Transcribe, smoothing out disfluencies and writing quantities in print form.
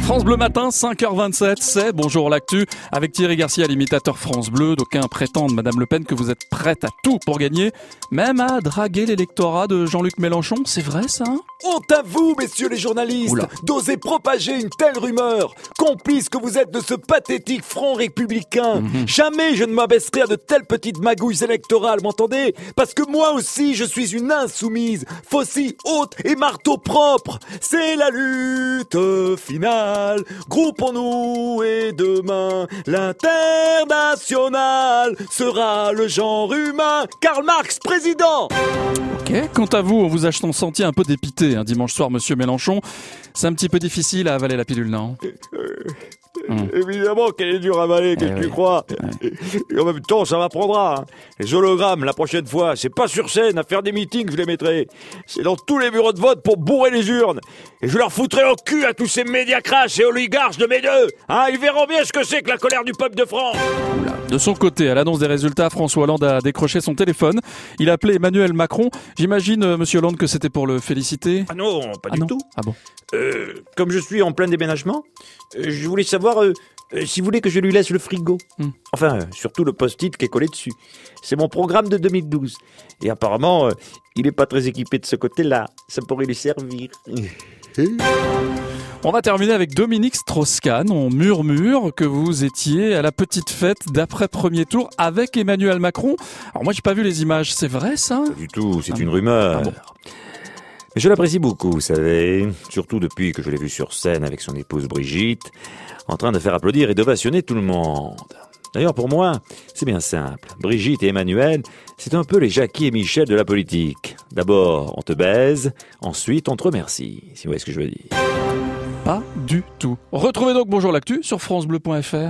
France Bleu Matin, 5h27, c'est Bonjour l'actu avec Thierry Garcia, l'imitateur France Bleu. D'aucuns prétendent, Madame Le Pen, que vous êtes prête à tout pour gagner, même à draguer l'électorat de Jean-Luc Mélenchon. C'est vrai ça? Honte à vous, messieurs les journalistes, d'oser propager une telle rumeur. Complice que vous êtes de ce pathétique front républicain. Jamais je ne m'abaisserai à de telles petites magouilles électorales, m'entendez? Parce que moi aussi, je suis une insoumise, faucille haute et marteau propre. C'est la lutte finale. Groupons-nous et demain, l'international sera le genre humain. Karl Marx, président! Ok, quant à vous, on vous a senti un peu dépité dimanche soir, monsieur Mélenchon. C'est un petit peu difficile à avaler la pilule, non? Évidemment qu'elle est dure à avaler, qu'est-ce que tu crois? Et en même temps, ça m'apprendra. Les hologrammes, la prochaine fois, c'est pas sur scène, à faire des meetings, je les mettrai. C'est dans tous les bureaux de vote pour bourrer les urnes. Et je leur foutrai au cul à tous ces médias crasses et oligarches de mes deux. Ils verront bien ce que c'est que la colère du peuple de France. De son côté, à l'annonce des résultats, François Hollande a décroché son téléphone. Il a appelé Emmanuel Macron. J'imagine, monsieur Hollande, que c'était pour le féliciter? Ah non, pas du tout. Ah bon? Comme je suis en plein déménagement, je voulais savoir si vous voulez que je lui laisse le frigo. Enfin, surtout le post-it qui est collé dessus. C'est mon programme de 2012. Et apparemment, il est pas très équipé de ce côté-là. Ça pourrait lui servir. On va terminer avec Dominique Strauss-Kahn. On murmure que vous étiez à la petite fête d'après premier tour avec Emmanuel Macron. Alors moi, j'ai pas vu les images. C'est vrai, ça? Pas du tout, c'est une rumeur. Ah bon. Mais je l'apprécie beaucoup, vous savez. Surtout depuis que je l'ai vu sur scène avec son épouse Brigitte, en train de faire applaudir et d'ovationner tout le monde. D'ailleurs, pour moi, c'est bien simple. Brigitte et Emmanuel, c'est un peu les Jackie et Michel de la politique. D'abord, on te baise, ensuite on te remercie, si vous voyez ce que je veux dire. Pas du tout. Retrouvez donc Bonjour l'actu sur francebleu.fr.